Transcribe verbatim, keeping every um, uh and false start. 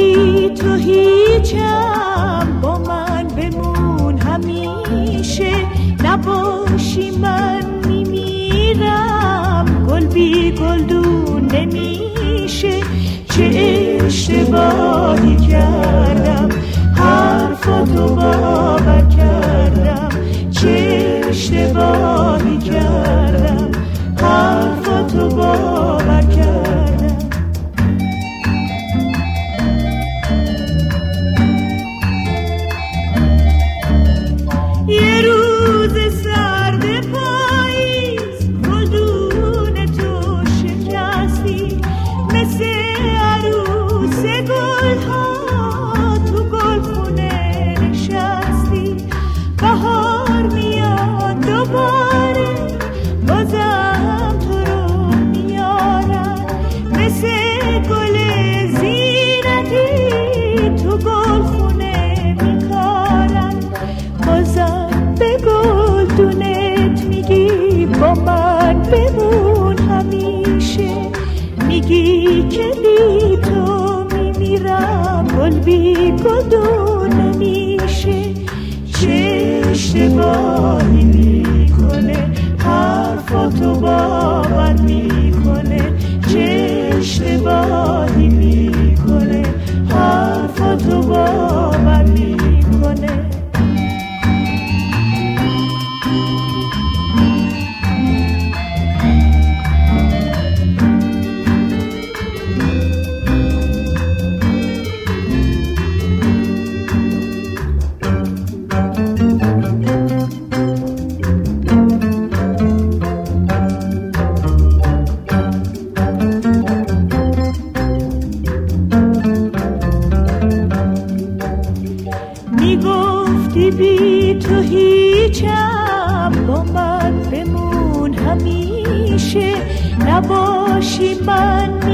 بی تو هیچم، با من بمون همیشه، نباشی من میمیرم، گل بی گلدون نمیشه. چه اشتباهی کردم حرفاتو باور کردم، چه اشتباهی کردم حرفاتو باور کردم. یه روز سرد پاییز گلدون تو شکستی، مثل عروس گلها تو گلخونه نشستی. بهار میاد دوباره بازم تو رو میارم، مثل گل زینتی تو گلخونه میکارم. بازم به گلدونت میگی با من بمون همیشه، میگی که بی تو میمیرم، گل بی گلدون نمیشه. چه اشتباهی میکنه حرفاتو باور میکنه، چه اشتباهی میکنه حرفاتو باور میکنه. میگفتی بی تو هیچم، با من بمون همیشه، نباشی من